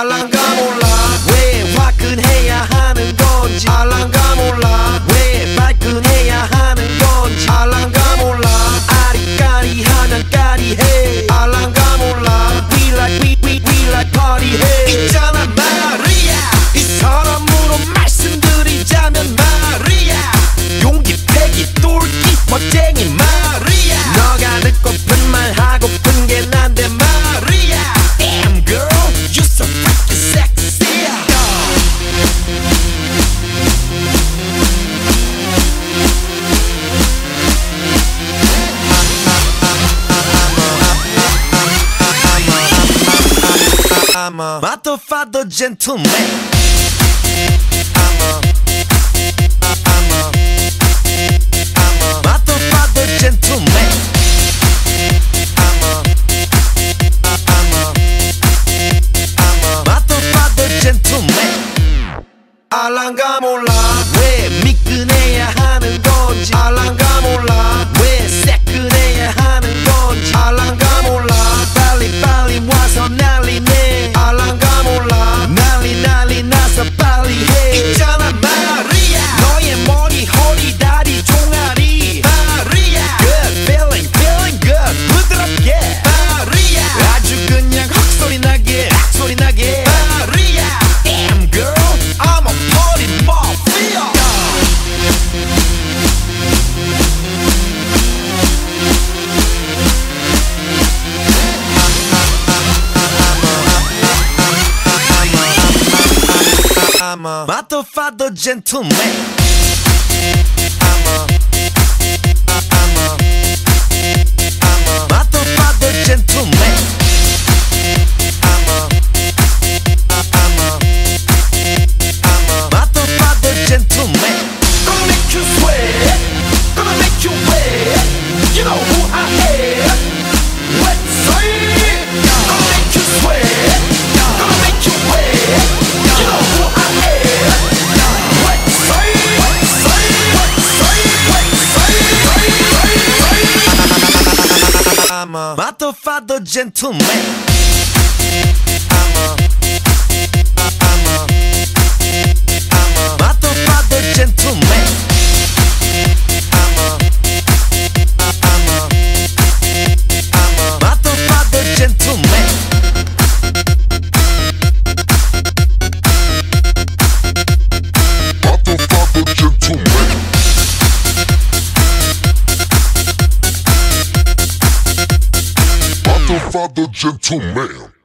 알랑가 몰라 왜 화끈해야 하는 건지 알랑가 몰라 왜 발끈해야 하는 건지 알랑가 몰라 아리까리하면 까리해 알랑가 몰라 We like party 해 있잖아 마리아 이 사람으로 말씀드리자면 마리아 용기 패기 똘끼 멋쟁이 마리아 너가 듣고픈 말 하고픈 게 난데 마리아 Damn girl you so freaking sexy I'm a motherfucker gentleman I'm a motherfucker gentleman I'm a motherfucker gentleman 알랑가 몰라 왜 미끈해야 하는 건지 알랑가 몰라 왜 새끈해야 하는 건지 알랑가 몰라 빨리 와서 난리네 알랑가 몰라 난리 나서 빨리 해 있잖아 마리아 너의 머리 허리 다리 종아리 마리아 Good feeling good 부드럽게 마리아 아주 그냥 헉소리 나게 마리아 Damn girl I'm a party mafia I'm a motherfucker gentleman I'm a motherfucker gentleman I'm a motherfucker gentleman Gonna make you sweat Gonna make you wet You know who I am Let's say Gonna make you sweat Gonna make you wet You know who I am Let's say I'm a motherfucker gentleman I'm a motherfucker gentleman I'm a motherfucker gentleman Motherfucker gentleman Motherfucker gentleman